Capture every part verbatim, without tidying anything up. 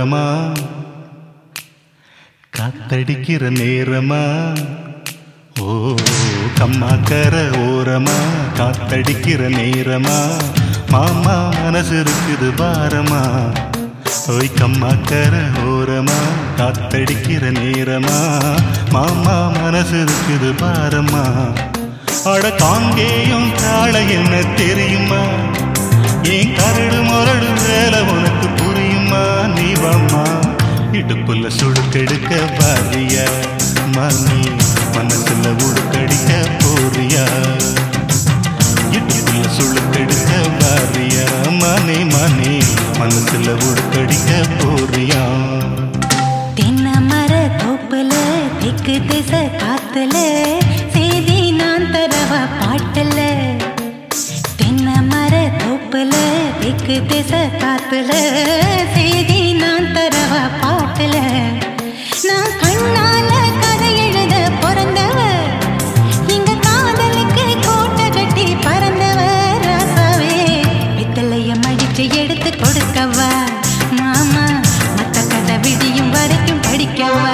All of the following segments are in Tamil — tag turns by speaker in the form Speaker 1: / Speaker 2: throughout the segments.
Speaker 1: ஓரமா காத்தடிக்கிற நேரமா ஓ கம்மாக்கர ஓரமா காத்தடிக்கிற நேரமா மாமா மனசு இருக்குது பாரமா ஓய் கம்மாக்கர ஓரமா காத்தடிக்கிற நேரமா மாமா மனசு இருக்குது பாரமா அட காங்கேயும் காளை என்ன தெரியுமா ஏன் கரடு முரடு வேலை உனக்கு புரியுமா நீ வாமா இடுப்புல சுடுக்கெடுக்க பாரியா மணி மனசுல உடுக்கடிக்க போறியா இடுப்புல சுடுக்கெடுக்க பாரியா மணி மணி மனசுல உடுக்கடிக்க போறியா
Speaker 2: தென்னை மர தோப்புல தெற்கு திசை காத்துல செய்தி நான் தரவா பாட்டுல தென்னை மர தோப்புல தெற்கு திசை காத்துல செய்தி நான் தரவா பாட்டுல நான் கண்ணால கதை எழுத பிறந்தவ இங்க காதலுக்கு கோட்டை கட்டி பறந்தவ ராசாவே பித்தளைய மடிச்சு எடுத்து கொடுக்கவா மாமா மத்த கதை விடியும் வரைக்கும் படிக்கவா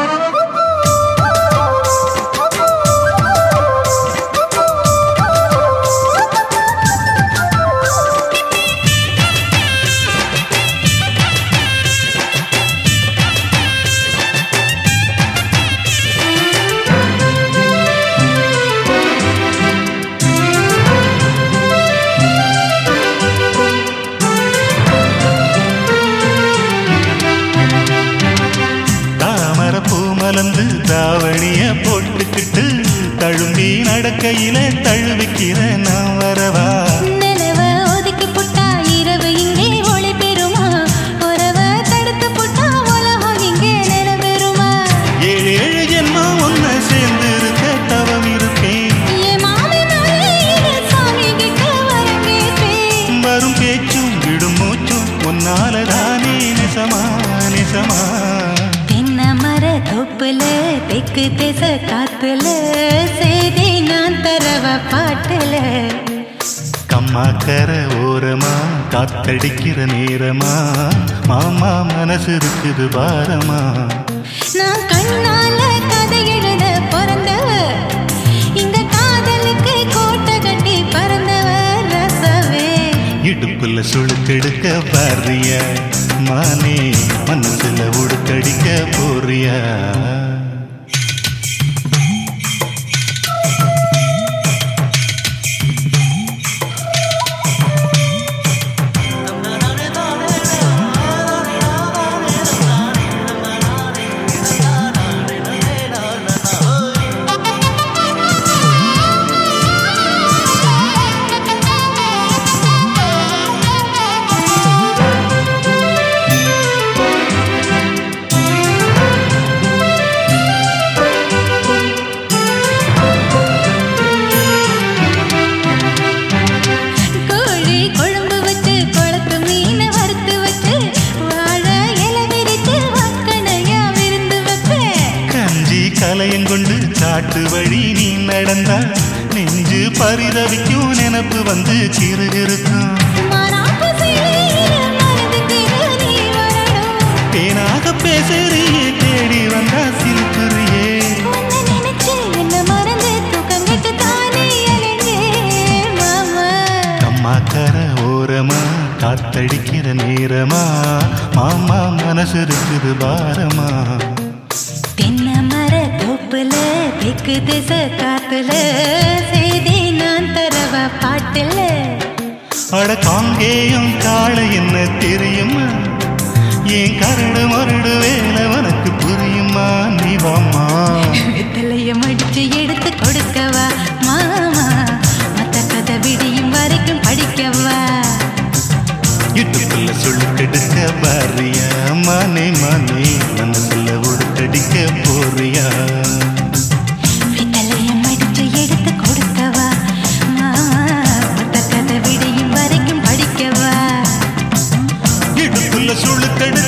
Speaker 1: மலர்ந்து தாவணிய போட்டுக்கிட்டு தழும்பி நடக்கையில தழுவிக்கிற நான் வரவா
Speaker 2: நிலவ ஒதுக்கி புட்டா இரவு இங்கே ஒளி பெறுமா உறவ தடுத்து புட்டா உலகம் இங்கே நில பெறுமா
Speaker 1: ஏழு ஏழு ஜென்மம் ஒன்ன சேர்ந்து இருக்க தவம் இருப்பேன்
Speaker 2: என் மாமி சாமி கிட்ட வரம் கேட்பேன்
Speaker 1: வரும் பேச்சும் விடும் மூச்சும் உன்னாலதானே நிசமா நிசமா
Speaker 2: தோப்புல தெற்கு திசை காத்துல செய்தி நான் தரவ பாட்டுல
Speaker 1: கம்மாக்கர ஓரமா காத்தடிக்கிற நேரமா மாமா மனசு இருக்குது பாரமா
Speaker 2: நான் கண்ணால கதை எழுத பிறந்தவ இங்க காதலுக்கு கோட்டை கட்டி பறந்தவ ரசவே
Speaker 1: இடுப்புல சுழுக்கெடுக்க பாரியா மானே மனசுல உடுக்கடிக்க போறியா கலையங்கொண்டு காட்டு வழி நீ நடந்தா நெஞ்சு பரிதவிக்கும் நினப்பு வந்து சிறுகிருக்கும் தேனாக பேசுறியே தேடி வந்தா சிரிப்புறியே கம்மாக்கர ஓரமா காத்தடிக்கிற நேரமா மாமா மனசு இருக்குது பாரமா
Speaker 2: தென்னை மர தோப்புல தெற்கு திசை காத்துல செய்தி நான் தரவ பாட்டுல
Speaker 1: அட காங்கேயும் காளை என்ன தெரியுமா ஏன் கரடு மரடு வேலை உனக்கு புரியுமா நீ வாமா
Speaker 2: வித்தலைய மடிச்சு எடுத்து கொடுக்கவா மாமா மத்த கதை விடியும் வரைக்கும் படிக்கவா
Speaker 1: இடுப்புல சுழுக்கெடுக்க பாரியா மானே மானே மனசுல உடுக்கடிக்க போறியா
Speaker 2: வித்தலைய மடிச்சு எடுத்து கொடுக்கவா மாமா மத்த கதை விடியும் வரைக்கும் படிக்கவா
Speaker 1: இடுப்புல சுழுக்கெடு